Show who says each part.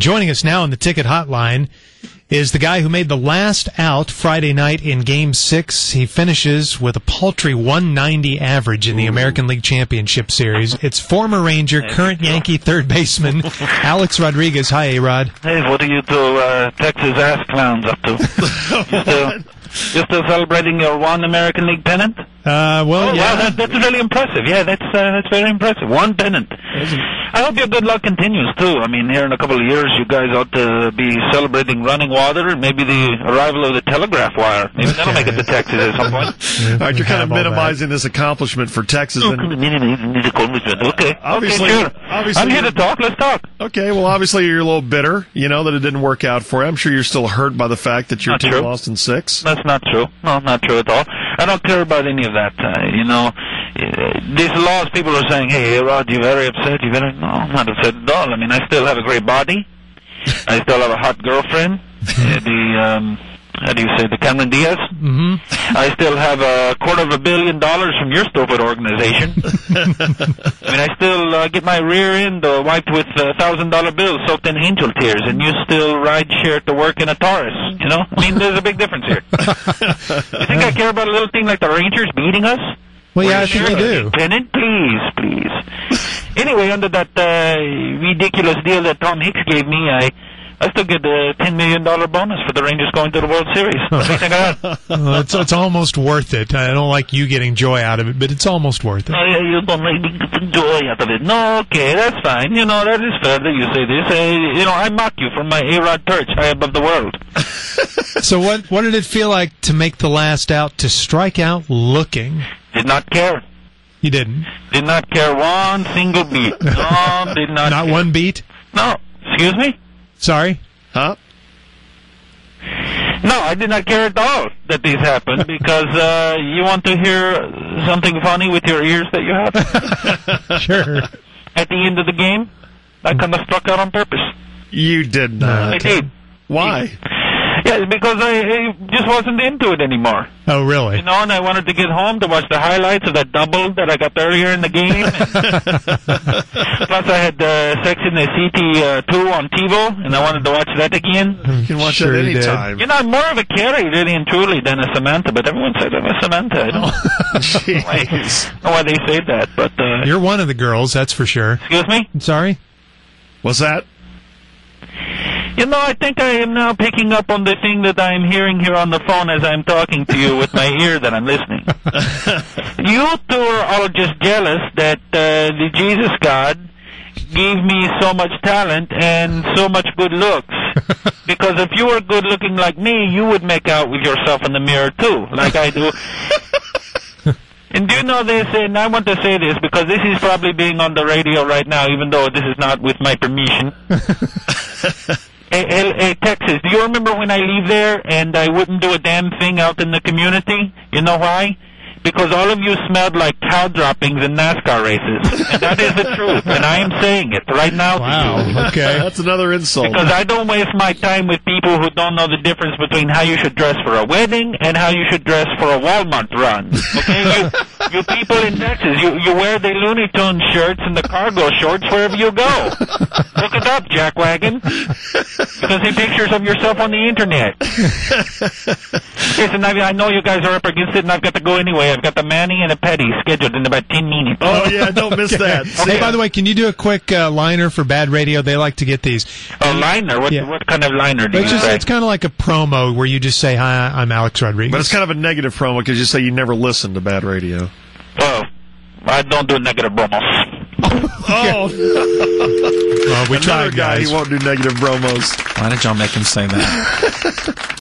Speaker 1: Joining us now on the ticket hotline is the guy who made the last out Friday night in Game 6. He finishes with a paltry 190 average in the American League Championship Series. It's former Ranger, current Yankee third baseman, Alex Rodriguez. Hi, A-Rod.
Speaker 2: Hey, what are you two Texas ass clowns up to? You still celebrating your one American League pennant?
Speaker 1: Yeah.
Speaker 2: Wow, that's really impressive. Yeah, that's very impressive. One pennant. I hope your good luck continues, too. I mean, here in a couple of years, you guys ought to be celebrating running water and maybe the arrival of the telegraph wire. Maybe that'll make it to Texas at some point.
Speaker 3: All right, you're kind of minimizing this accomplishment for Texas.
Speaker 2: Okay.
Speaker 3: Obviously,
Speaker 2: sure.
Speaker 3: Obviously,
Speaker 2: I'm here to talk. Let's talk.
Speaker 3: Okay, well, obviously you're a little bitter, that it didn't work out for you. I'm sure you're still hurt by the fact that your team lost in 6.
Speaker 2: That's not true. No, not true at all. I don't care about any of that. These laws, people are saying, hey, Rod, you're very upset. No, I'm not upset at all. I mean, I still have a great body. I still have a hot girlfriend. The Cameron Diaz.
Speaker 1: Mm-hmm.
Speaker 2: I still have $250 million from your stupid organization. I mean, I still get my rear end wiped with $1,000 bills soaked in angel tears, and you still ride share to work in a Taurus. I mean, there's a big difference here. You think I care about a little thing like the Rangers beating us?
Speaker 1: Well, yeah, I think you do.
Speaker 2: Lieutenant, please. Anyway, under that ridiculous deal that Tom Hicks gave me, I still get a $10 million bonus for the Rangers going to the World Series. What do you think of that?
Speaker 1: It's almost worth it. I don't like you getting joy out of it, but it's almost worth it.
Speaker 2: You don't like me getting joy out of it. No, okay, that's fine. That is fair that you say this. I mock you from my A-Rod perch high above the world.
Speaker 1: So what did it feel like to make the last out, to strike out looking?
Speaker 2: Did not care.
Speaker 1: You didn't?
Speaker 2: Did not care one single beat. No, did not
Speaker 1: Not
Speaker 2: care.
Speaker 1: one beat?
Speaker 2: No. Excuse me?
Speaker 1: Sorry?
Speaker 3: Huh?
Speaker 2: No, I did not care at all that these happened because you want to hear something funny with your ears that you have?
Speaker 1: Sure.
Speaker 2: At the end of the game, I kind of struck out on purpose.
Speaker 3: You did not.
Speaker 2: I did.
Speaker 3: Why?
Speaker 2: Yeah, because I just wasn't into it anymore.
Speaker 1: Oh, really?
Speaker 2: And I wanted to get home to watch the highlights of that double that I got earlier in the game. Plus, I had sex in the CT2 on TiVo, and I wanted to watch that again.
Speaker 3: You can watch that anytime.
Speaker 2: I'm more of a Carrie, really and truly, than a Samantha, but everyone says I'm a Samantha. I don't know why they say that, but...
Speaker 1: You're one of the girls, that's for sure.
Speaker 2: Excuse me?
Speaker 1: Sorry?
Speaker 3: What's that?
Speaker 2: I think I am now picking up on the thing that I'm hearing here on the phone as I'm talking to you with my ear that I'm listening. You two are all just jealous that the Jesus God gave me so much talent and so much good looks. Because if you were good looking like me, you would make out with yourself in the mirror too, like I do. And do you know this, and I want to say this because this is probably being on the radio right now, even though this is not with my permission. Hey, Texas, do you remember when I leave there and I wouldn't do a damn thing out in the community? You know why? Because all of you smelled like cow droppings in NASCAR races. And that is the truth, and I am saying it right now to you.
Speaker 1: Wow, okay.
Speaker 3: That's another insult.
Speaker 2: Because I don't waste my time with people who don't know the difference between how you should dress for a wedding and how you should dress for a Walmart run. Okay? You people in Texas, you wear the Looney Tunes shirts and the cargo shorts wherever you go. Look it up, jackwagon. Because see pictures of yourself on the internet. Listen, I know you guys are up against it, and I've got to go anyway. I've got the Manny and a Petty scheduled in about 10 minutes.
Speaker 3: Oh, yeah, don't miss that.
Speaker 1: Hey, by the way, can you do a quick liner for Bad Radio? They like to get these.
Speaker 2: A liner? What kind of liner do you say?
Speaker 1: It's kind of like a promo where you just say, hi, I'm Alex Rodriguez.
Speaker 3: But it's kind of a negative promo because you say you never listen to Bad Radio.
Speaker 2: Well, I don't do negative promos.
Speaker 3: Oh.
Speaker 1: Well, we tried,
Speaker 3: guy,
Speaker 1: guys.
Speaker 3: he won't do negative promos.
Speaker 4: Why did y'all make him say that?